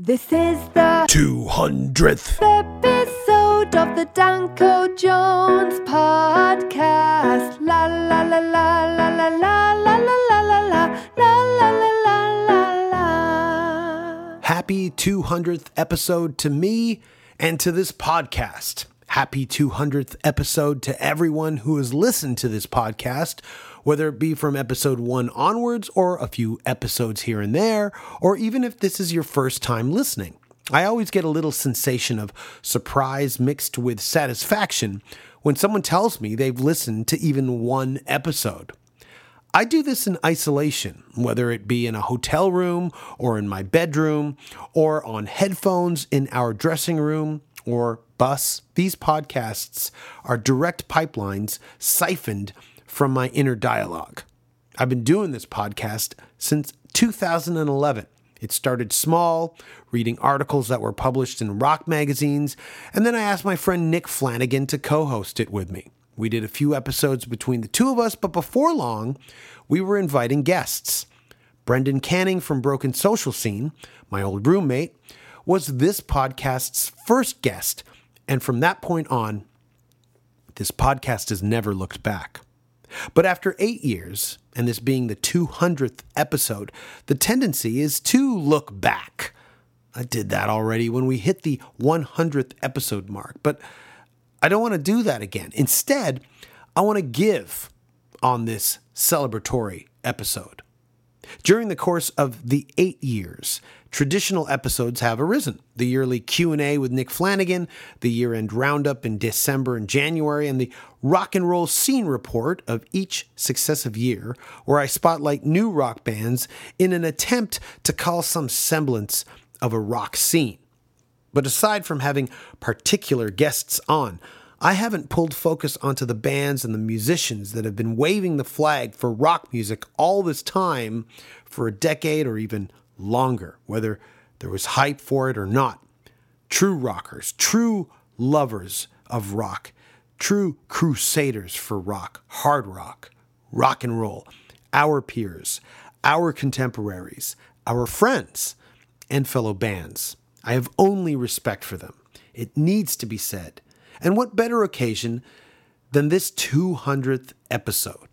This is the 200th episode of the Danko Jones podcast. La la la la la la la la la la la la la la la la. Happy 200th episode to me and to this podcast. Happy 200th episode to everyone who has listened to this podcast, whether it be from episode 1 onwards or a few episodes here and there, or even if this is your first time listening. I always get a little sensation of surprise mixed with satisfaction when someone tells me they've listened to even one episode. I do this in isolation, whether it be in a hotel room or in my bedroom or on headphones in our dressing room or bus. These podcasts are direct pipelines siphoned from my inner dialogue. I've been doing this podcast since 2011. It started small, reading articles that were published in rock magazines, and then I asked my friend Nick Flanagan to co-host it with me. We did a few episodes between the two of us, but before long, we were inviting guests. Brendan Canning from Broken Social Scene, my old roommate, was this podcast's first guest, and from that point on, this podcast has never looked back. But after 8 years, and this being the 200th episode, the tendency is to look back. I did that already when we hit the 100th episode mark, but I don't want to do that again. Instead, I want to give on this celebratory episode. During the course of the 8 years, traditional episodes have arisen. The yearly Q&A with Nick Flanagan, the year-end roundup in December and January, and the rock and roll scene report of each successive year, where I spotlight new rock bands in an attempt to call some semblance of a rock scene. But aside from having particular guests on, I haven't pulled focus onto the bands and the musicians that have been waving the flag for rock music all this time for a decade or even longer, whether there was hype for it or not. True rockers, true lovers of rock, true crusaders for rock, hard rock and roll, our peers, our contemporaries, our friends, and fellow bands. I have only respect for them. It needs to be said. And what better occasion than this 200th episode?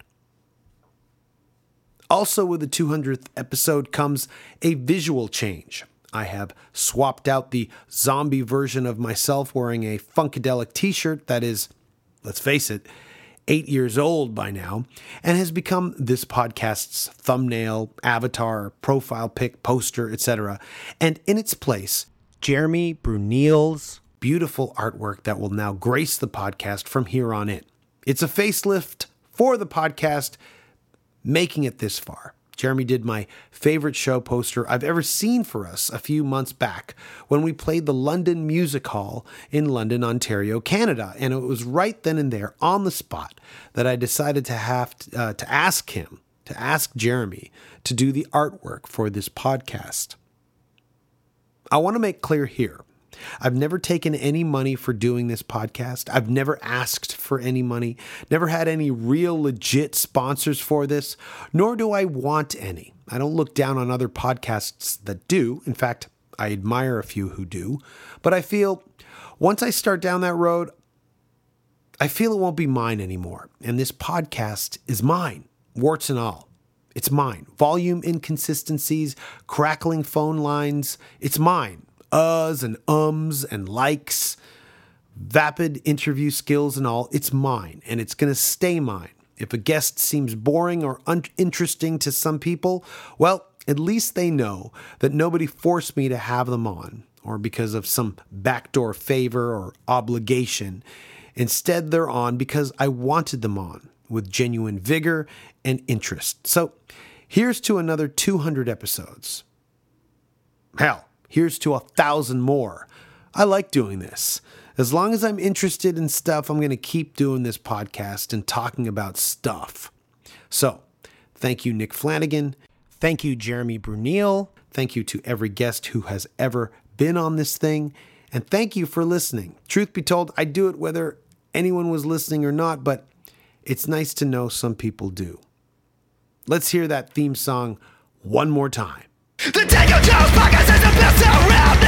Also with the 200th episode comes a visual change. I have swapped out the zombie version of myself wearing a Funkadelic t-shirt that is, let's face it, 8 years old by now, and has become this podcast's thumbnail, avatar, profile pic, poster, etc. And in its place, Jeremy Brunel's beautiful artwork that will now grace the podcast from here on in. It's a facelift for the podcast, making it this far. Jeremy did my favorite show poster I've ever seen for us a few months back when we played the London Music Hall in London, Ontario, Canada. And it was right then and there on the spot that I decided to have to ask Jeremy to do the artwork for this podcast. I want to make clear here, I've never taken any money for doing this podcast. I've never asked for any money, never had any real legit sponsors for this, nor do I want any. I don't look down on other podcasts that do. In fact, I admire a few who do. But I feel once I start down that road, I feel it won't be mine anymore. And this podcast is mine, warts and all. It's mine. Volume inconsistencies, crackling phone lines, it's mine. Uhs and ums and likes, vapid interview skills and all, it's mine, and it's going to stay mine. If a guest seems boring or uninteresting to some people, well, at least they know that nobody forced me to have them on, or because of some backdoor favor or obligation. Instead, they're on because I wanted them on, with genuine vigor and interest. So, here's to another 200 episodes. Hell, here's to 1,000 more. I like doing this. As long as I'm interested in stuff, I'm going to keep doing this podcast and talking about stuff. So, thank you, Nick Flanagan. Thank you, Jeremy Brunel. Thank you to every guest who has ever been on this thing. And thank you for listening. Truth be told, I do it whether anyone was listening or not, but it's nice to know some people do. Let's hear that theme song one more time. The Danko Jones podcast is the best around.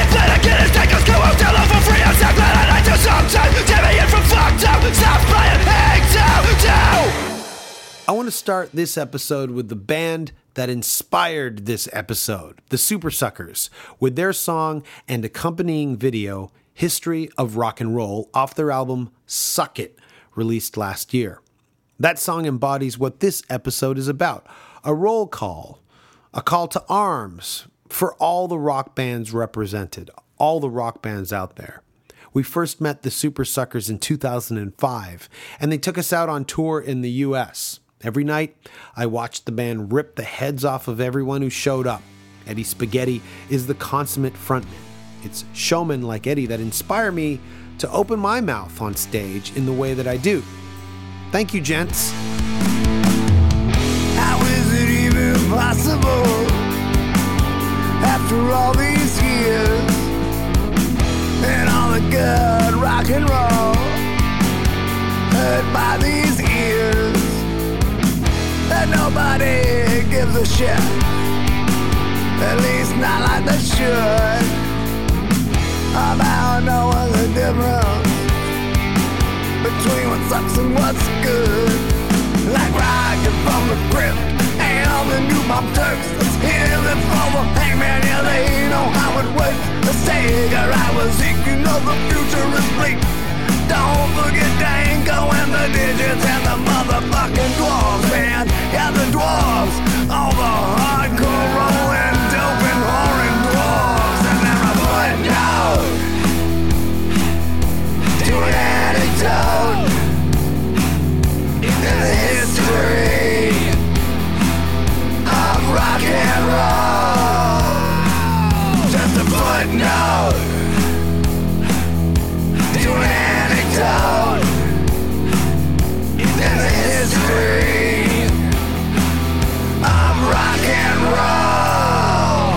start this episode with the band that inspired this episode, the Supersuckers, with their song and accompanying video, History of Rock and Roll, off their album Suck It, released last year. That song embodies what this episode is about, a roll call, a call to arms for all the rock bands represented, all the rock bands out there. We first met the Supersuckers in 2005, and they took us out on tour in the U.S. Every night, I watched the band rip the heads off of everyone who showed up. Eddie Spaghetti is the consummate frontman. It's showmen like Eddie that inspire me to open my mouth on stage in the way that I do. Thank you, gents. How is it even possible after all these years and all the good rock and roll heard by these ears that nobody gives a shit, at least not like they should, about knowing the difference between what sucks and what's good, like rockin' from the crypt and all the new Bob Turks. Let's hear them for the hangman, yeah, they know how it works. The Sega I was thinking of the future is bleak. Don't forget Danko and the Digits and the motherfucking dwarves, man. Yeah, the dwarves, all the hardcore rolling, dope and whoring dwarves, and they're a footnote to an anecdote in the history of rock and roll. Just a footnote to an anecdote in the history of rock and roll.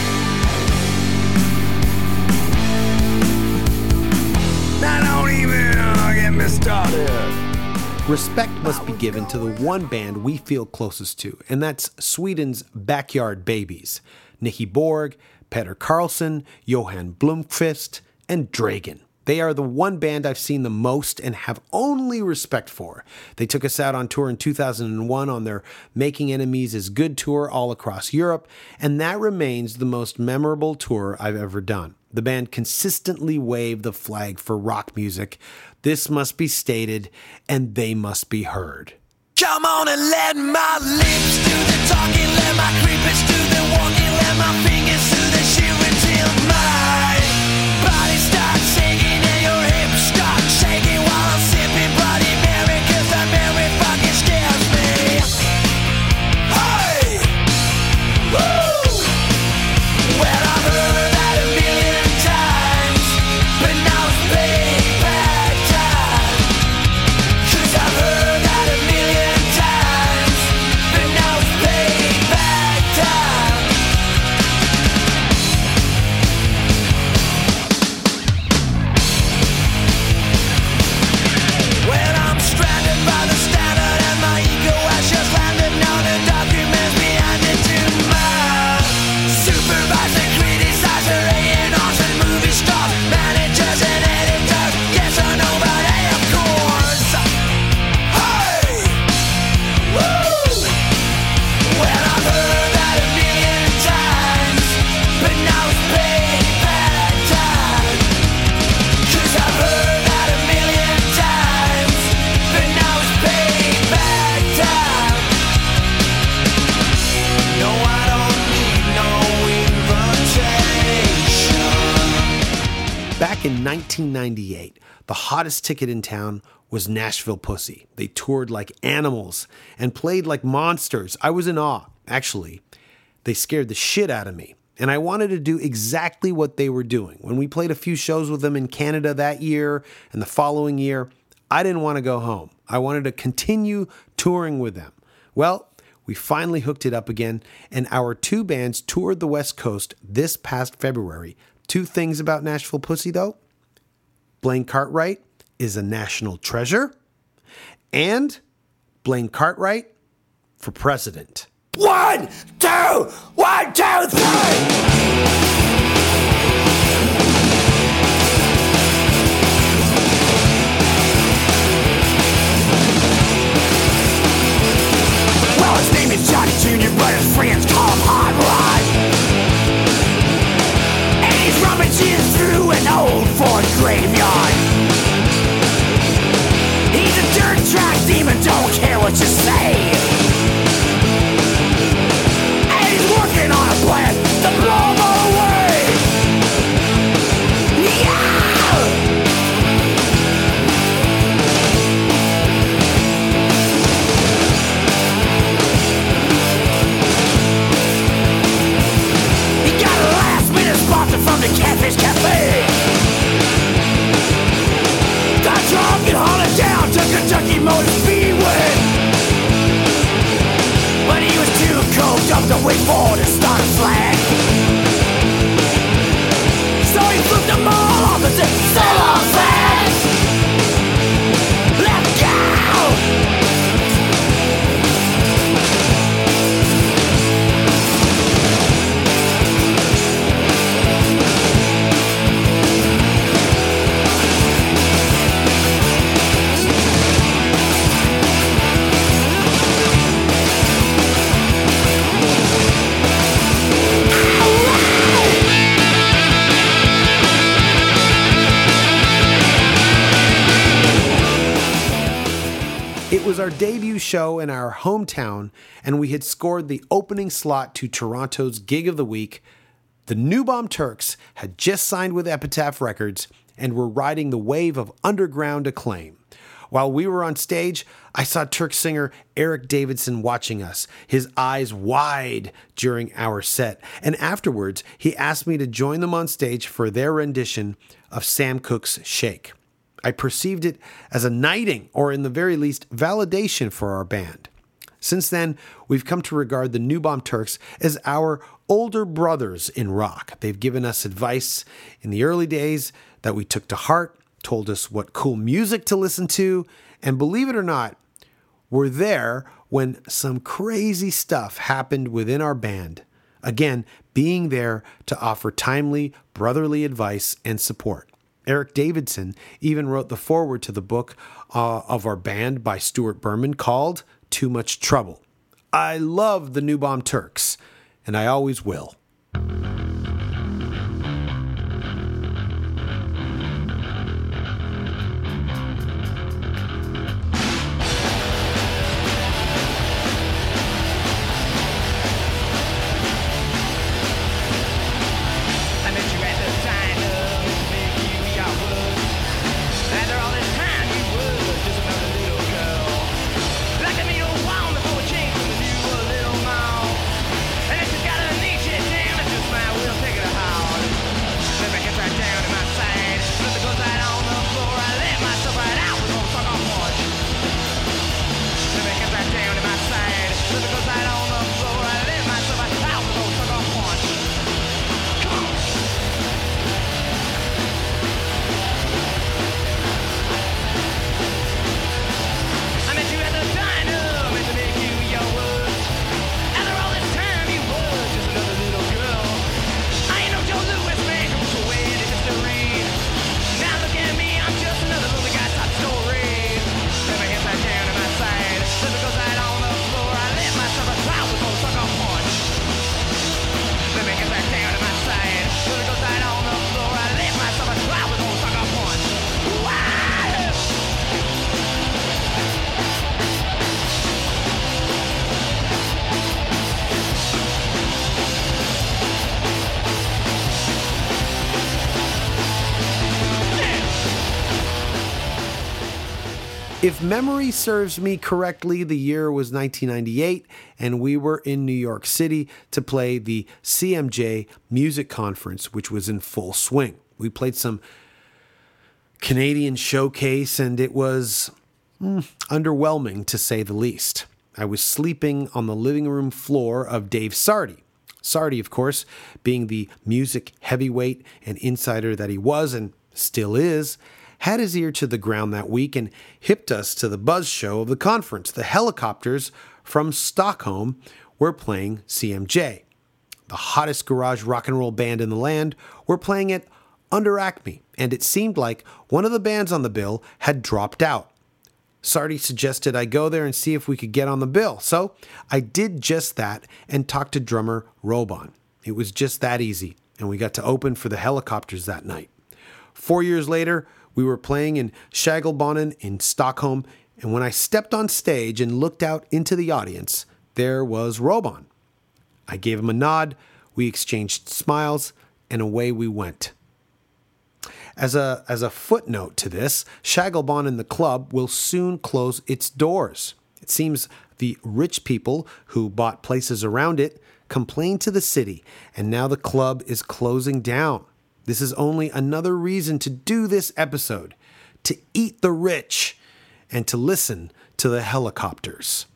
Now don't even get me started. Respect must be given to the one band we feel closest to, and that's Sweden's Backyard Babies. Nicky Borg, Peter Carlson, Johan Blomqvist, and Dragan. They are the one band I've seen the most and have only respect for. They took us out on tour in 2001 on their Making Enemies is Good tour all across Europe, and that remains the most memorable tour I've ever done. The band consistently waved the flag for rock music. This must be stated, and they must be heard. Come on and let my lips do the talking, let my creepers do the walking, let my fingers do the shivering till my body starts shaking and your hips start shaking while I'm sipping Bloody Mary, 'cause that Mary fucking scares me. Hey! Woo! Well, I've heard that a million times, but now it's payback time. 'Cause I've heard that a million times, but now it's payback time. Well, I'm stranded by the standard and my ego has just landed. Now the documents behind it to my supervisor, criticizer, A&Rs and movie stars, managers and editors. Yes or no, but hey, of course. Hey! Woo! Well, I've heard that a million times, but now it's payback time. 'Cause I've heard that a million times, but now it's payback time. No, I don't need no invitation. Back in 1998, the hottest ticket in town was Nashville Pussy. They toured like animals and played like monsters. I was in awe. Actually, they scared the shit out of me. And I wanted to do exactly what they were doing. When we played a few shows with them in Canada that year and the following year, I didn't want to go home. I wanted to continue touring with them. Well, we finally hooked it up again, and our two bands toured the West Coast this past February. Two things about Nashville Pussy, though. Blaine Cartwright is a national treasure, and Blaine Cartwright for president. 1, 2, 1, 2, 3. scheme and don't care what you say. And he's working on a plan to blow them all away. Yeah! He got a last minute sponsor from the Catfish Cafe. Got drunk and hauled down to Kentucky Motor Speedway. But he was too coked up to wait for to start a flag. So he flipped them all off and said, "So long, flag! Let's go!" It was our debut show in our hometown, and we had scored the opening slot to Toronto's Gig of the Week. The New Bomb Turks had just signed with Epitaph Records and were riding the wave of underground acclaim. While we were on stage, I saw Turk singer Eric Davidson watching us, his eyes wide during our set, and afterwards he asked me to join them on stage for their rendition of Sam Cooke's Shake. I perceived it as a knighting, or in the very least, validation for our band. Since then, we've come to regard the New Bomb Turks as our older brothers in rock. They've given us advice in the early days that we took to heart, told us what cool music to listen to, and believe it or not, were there when some crazy stuff happened within our band. Again, being there to offer timely, brotherly advice and support. Eric Davidson even wrote the foreword to the book of our band by Stuart Berman called Too Much Trouble. I love the New Bomb Turks, and I always will. If memory serves me correctly, the year was 1998, and we were in New York City to play the CMJ Music Conference, which was in full swing. We played some Canadian showcase, and it was underwhelming, to say the least. I was sleeping on the living room floor of Dave Sardy. Sardy, of course, being the music heavyweight and insider that he was and still is, had his ear to the ground that week and hipped us to the buzz show of the conference. The Helicopters from Stockholm were playing CMJ. The hottest garage rock and roll band in the land were playing it under Acme, and it seemed like one of the bands on the bill had dropped out. Sardy suggested I go there and see if we could get on the bill, so I did just that and talked to drummer Robon. It was just that easy, and we got to open for the Helicopters that night. 4 years later, we were playing in Shagelbonen in Stockholm And when I stepped on stage and looked out into the audience, there was Robon. I gave him a nod, we exchanged smiles, and away we went. As a footnote to this, Schiegelbahn and the club will soon close its doors. It seems the rich people who bought places around it complained to the city, and now the club is closing down. This is only another reason to do this episode, to eat the rich and to listen to the helicopters.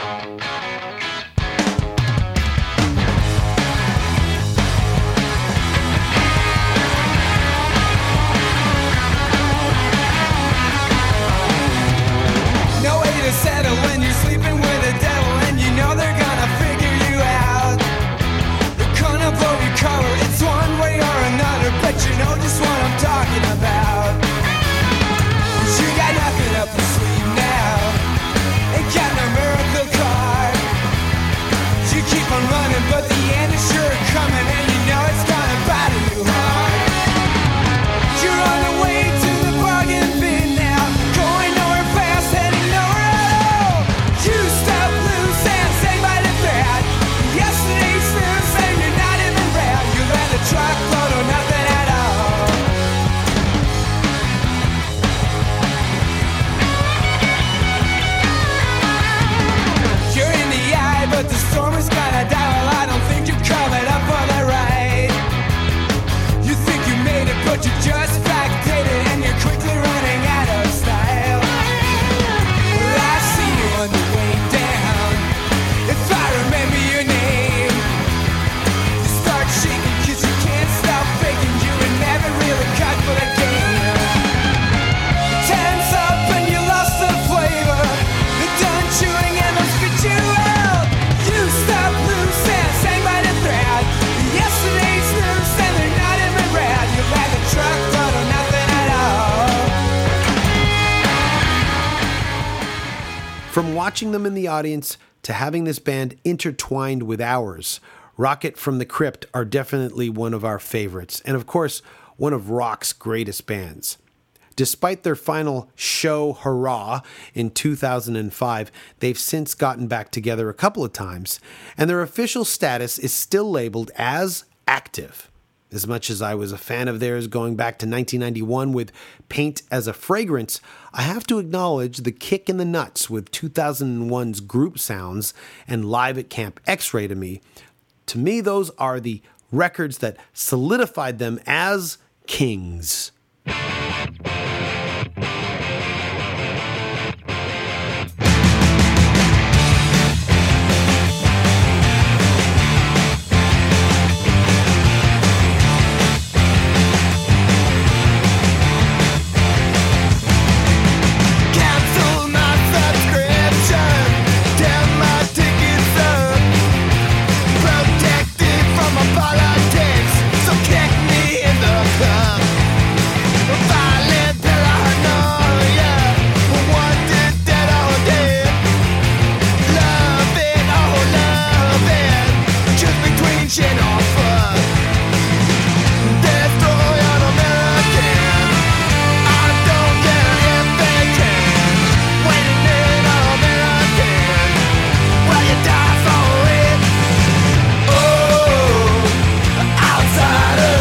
No way to settle when you're sleeping with the devil and you know they're gonna figure you out. They're gonna blow your cover, it's one way or another, but you know just what I'm talking about. You got nothing up your sleeve now, ain't got no miracle card. You keep on running, but the end is sure coming, and you know it's gonna bother you hard. You're on the way to the bargain bin now, going nowhere fast, heading nowhere at all. You step loose and say by the thread. Yesterday's news and you're not even real. You let the truck load or nothing at all. You're in the eye, but the storm is gonna die. Well, I don't think you're covered up for the ride. You think you made it, but you just backdated and you're quickly running out of style. Well, I see you on the way down. If I remember your name, you start shaking 'cause you can't stop faking. You were never really cut for the game. Tense up and you lost the flavor. You're done chewing and they'll spit you out. You stop loose and sang by the thread. Yesterday's news and they're not even red. You let the truck load or nothing at all. From watching them in the audience to having this band intertwined with ours, Rocket from the Crypt are definitely one of our favorites, and of course, one of rock's greatest bands. Despite their final show hurrah in 2005, they've since gotten back together a couple of times, and their official status is still labeled as active. As much as I was a fan of theirs going back to 1991 with Paint as a Fragrance, I have to acknowledge the kick in the nuts with 2001's Group Sounds and Live at Camp X-Ray to me. To me, those are the records that solidified them as kings. Cancel my subscription, damn my tickets up. Protected from my politics, so kick me in the cup. Violent paranoia, wanted dead or dead. Love it, oh love it, choose between shit or fuck. Destroy an American, I don't care if they can. Waiting in an American, will you die for it? Oh, outsider,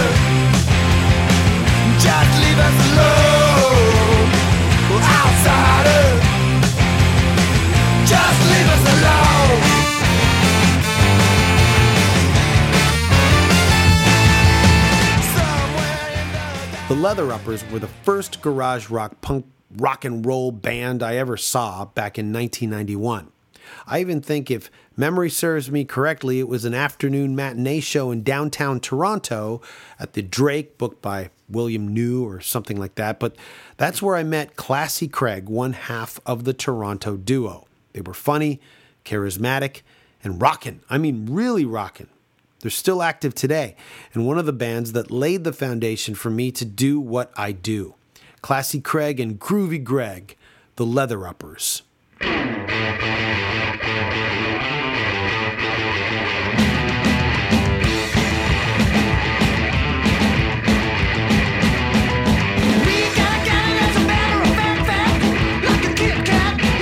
just leave us alone. Outsider, just leave us alone. Somewhere in The Leather Uppers were the first garage rock punk rock and roll band I ever saw back in 1991. I even think, if memory serves me correctly, it was an afternoon matinee show in downtown Toronto at the Drake, booked by William New or something like that. But that's where I met Classy Craig, one half of the Toronto duo. They were funny, charismatic, and rockin'. I mean, really rockin'. They're still active today, and one of the bands that laid the foundation for me to do what I do. Classy Craig and Groovy Greg, the Leather Uppers. We got a gang that's a banner of fat, like a Kit Kat.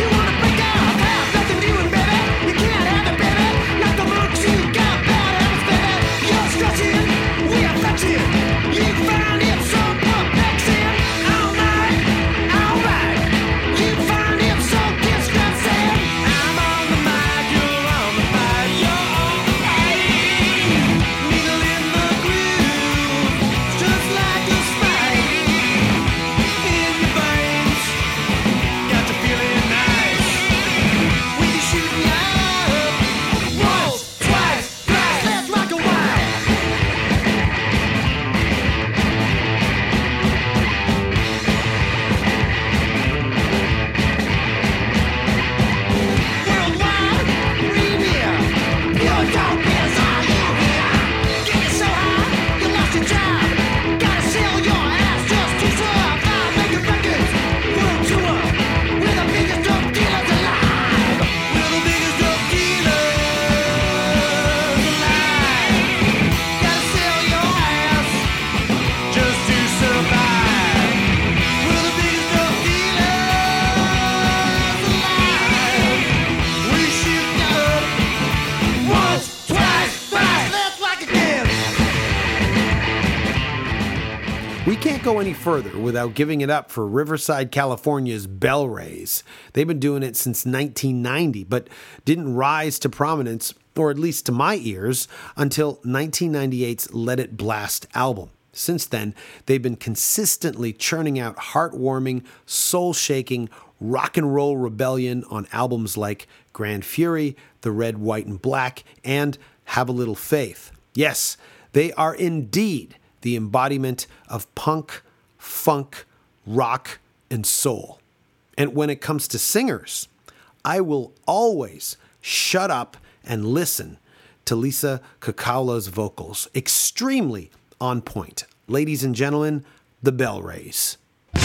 We can't go any further without giving it up for Riverside, California's Bell Rays. They've been doing it since 1990, but didn't rise to prominence, or at least to my ears, until 1998's Let It Blast album. Since then, they've been consistently churning out heartwarming, soul-shaking rock and roll rebellion on albums like Grand Fury, The Red, White, and Black, and Have a Little Faith. Yes, they are indeed the embodiment of punk, funk, rock, and soul. And when it comes to singers, I will always shut up and listen to Lisa Kekaula's vocals. Extremely on point. Ladies and gentlemen, the Bell Rays.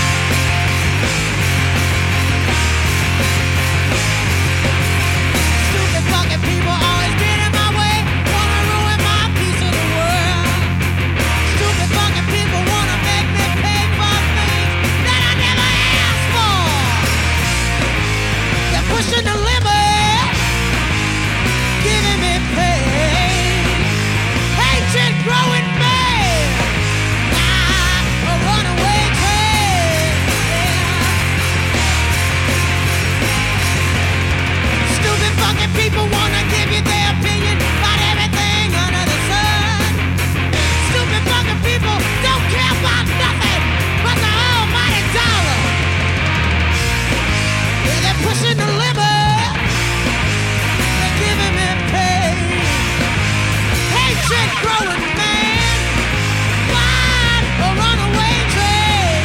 Stupid fucking people always get in my way, wanna ruin my piece of the world. Stupid fucking people wanna make me pay for things that I never asked for. They're pushing the limit, giving me pain. Hatred growing bad, a runaway train. Stupid fucking people wanna give you their opinion about everything under the sun. Stupid fucking people don't care about nothing but the almighty dollar. Yeah, they're pushing the limit, they're giving me pain. Hatred growing, man. Blind, a runaway train.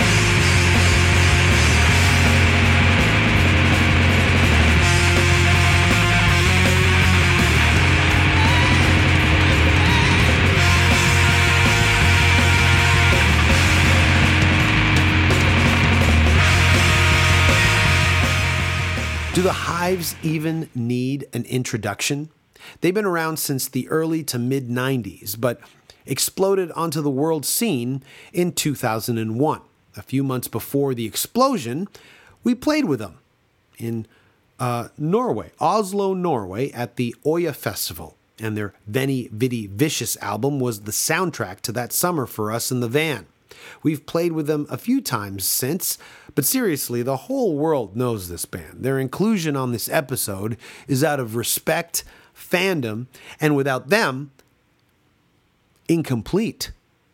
Do the Hives even need an introduction? They've been around since the early to mid-90s, but exploded onto the world scene in 2001. A few months before the explosion, we played with them in Norway, Oslo, Norway, at the Oya Festival. And their Veni Vidi Vicious album was the soundtrack to that summer for us in the van. We've played with them a few times since, but seriously, the whole world knows this band. Their inclusion on this episode is out of respect, fandom, and without them, incomplete.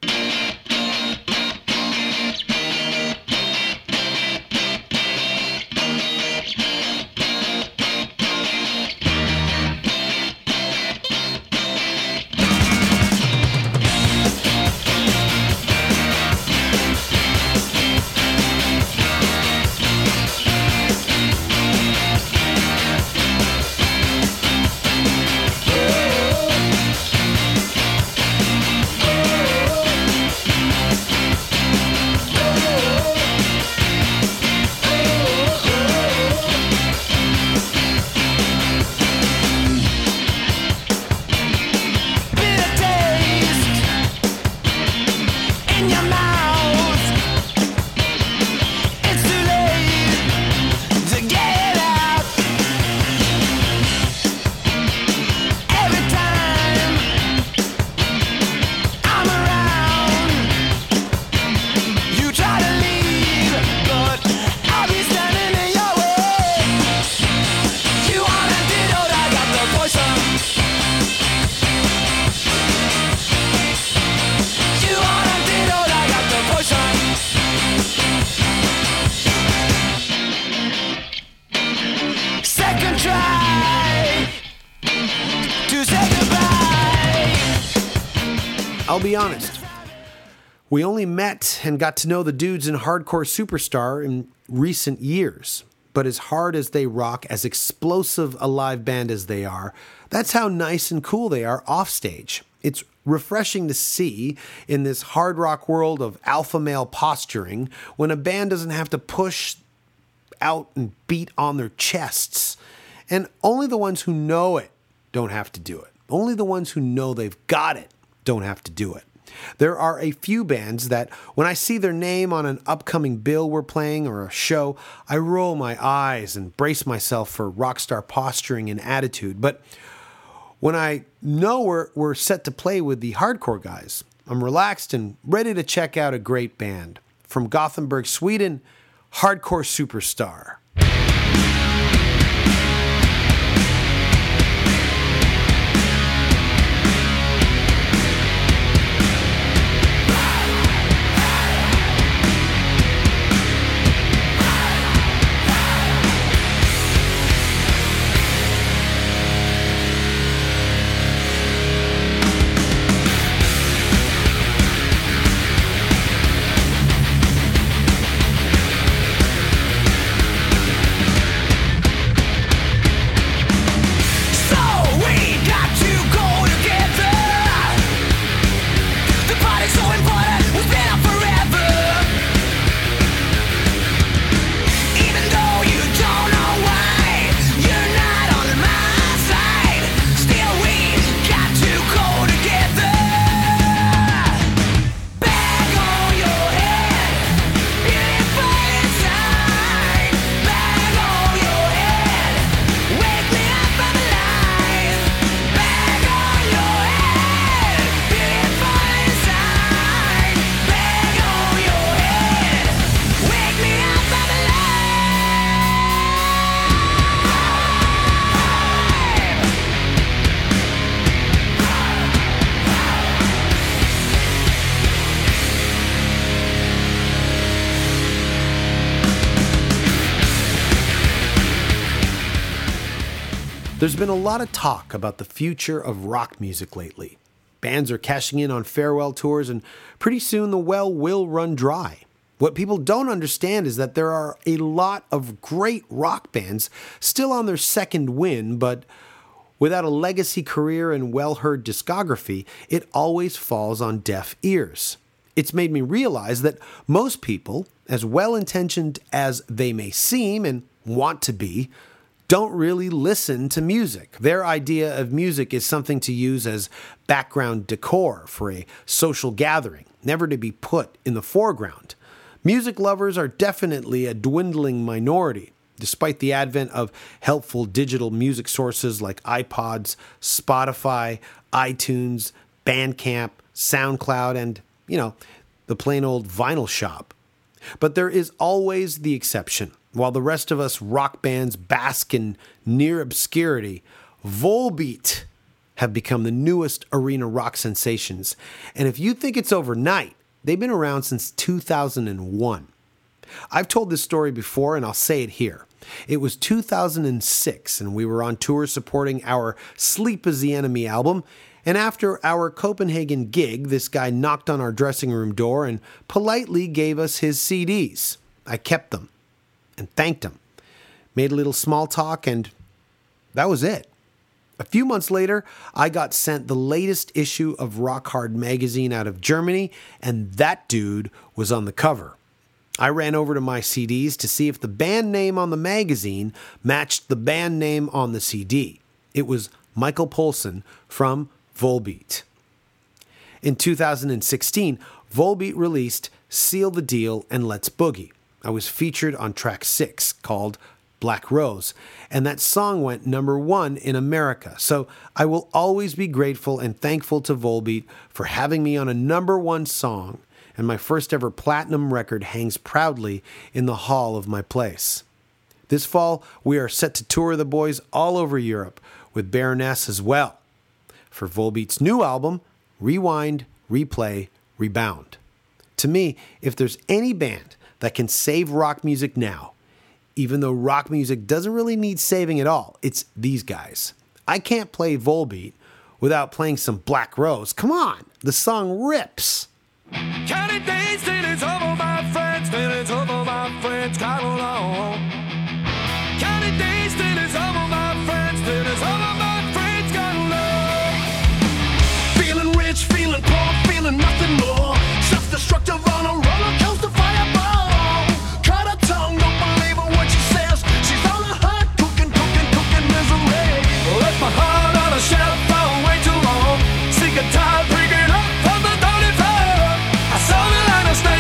I'll be honest, we only met and got to know the dudes in Hardcore Superstar in recent years. But as hard as they rock, as explosive a live band as they are, that's how nice and cool they are offstage. It's refreshing to see in this hard rock world of alpha male posturing when a band doesn't have to push out and beat on their chests. And only the ones who know it don't have to do it. Only the ones who know they've got it don't have to do it. There are a few bands that when I see their name on an upcoming bill we're playing or a show, I roll my eyes and brace myself for rock star posturing and attitude. But when I know we're set to play with the hardcore guys, I'm relaxed and ready to check out a great band. From Gothenburg, Sweden, Hardcore Superstar. There's been a lot of talk about the future of rock music lately. Bands are cashing in on farewell tours, and pretty soon the well will run dry. What people don't understand is that there are a lot of great rock bands still on their second win, but without a legacy career and well-heard discography, it always falls on deaf ears. It's made me realize that most people, as well-intentioned as they may seem and want to be, don't really listen to music. Their idea of music is something to use as background decor for a social gathering, never to be put in the foreground. Music lovers are definitely a dwindling minority, despite the advent of helpful digital music sources like iPods, Spotify, iTunes, Bandcamp, SoundCloud, and, the plain old vinyl shop. But there is always the exception. While the rest of us rock bands bask in near obscurity, Volbeat have become the newest arena rock sensations. And if you think it's overnight, they've been around since 2001. I've told this story before, and I'll say it here. It was 2006, and we were on tour supporting our Sleep Is the Enemy album. And after our Copenhagen gig, this guy knocked on our dressing room door and politely gave us his CDs. I kept them and thanked him. Made a little small talk, and that was it. A few months later, I got sent the latest issue of Rock Hard magazine out of Germany, and that dude was on the cover. I ran over to my CDs to see if the band name on the magazine matched the band name on the CD. It was Michael Poulsen from Volbeat. In 2016, Volbeat released Seal the Deal and Let's Boogie. I was featured on track 6 called Black Rose, and that song went number 1 in America. So I will always be grateful and thankful to Volbeat for having me on a number 1 song, and my first ever platinum record hangs proudly in the hall of my place. This fall, we are set to tour the boys all over Europe, with Baroness as well, for Volbeat's new album, Rewind, Replay, Rebound. To me, if there's any band that can save rock music now, even though rock music doesn't really need saving at all, it's these guys. I can't play Volbeat without playing some Black Rose. Come on, the song rips. Counting days till it's over, my friends, till it's over, my friends, come along. Counting days till it's over, my friends, till it's over, my friends, come along. Feeling rich, feeling poor, feeling nothing more. Self-destructive on a roller coaster fireball. Cut her tongue, don't believe her what she says. She's on a hot cooking misery. Left my heart on a shelf for way too long. Sick and tired, bring it up from the dirty floor. I saw the line of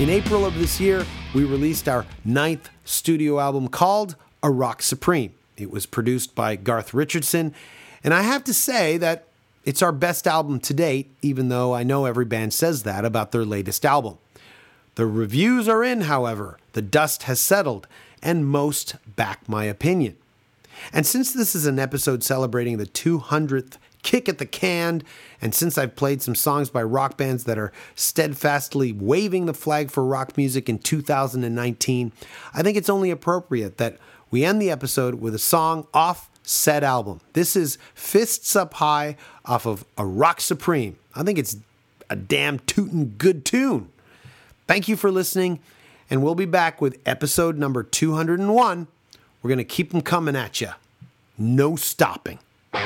In April of this year, we released our 9th studio album called A Rock Supreme. It was produced by Garth Richardson, and I have to say that it's our best album to date, even though I know every band says that about their latest album. The reviews are in, however. The dust has settled, and most back my opinion. And since this is an episode celebrating the 200th kick at the can, and since I've played some songs by rock bands that are steadfastly waving the flag for rock music in 2019, I think it's only appropriate that we end the episode with a song off said album. This is Fists Up High off of A Rock Supreme. I think it's a damn tootin' good tune. Thank you for listening, and we'll be back with episode number 201. We're going to keep them coming at you. No stopping.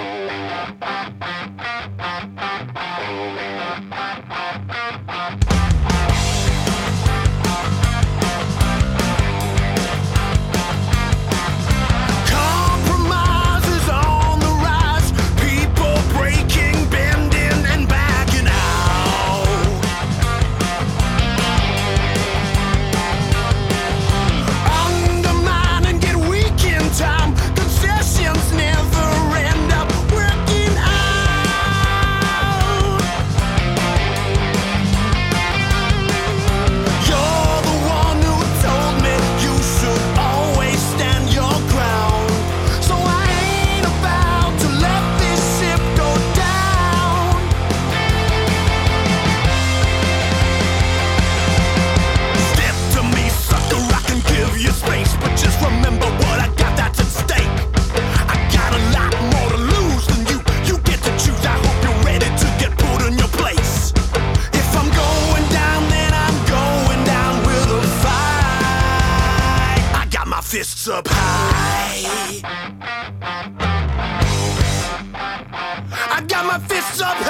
Fists up high. I got my fists up high.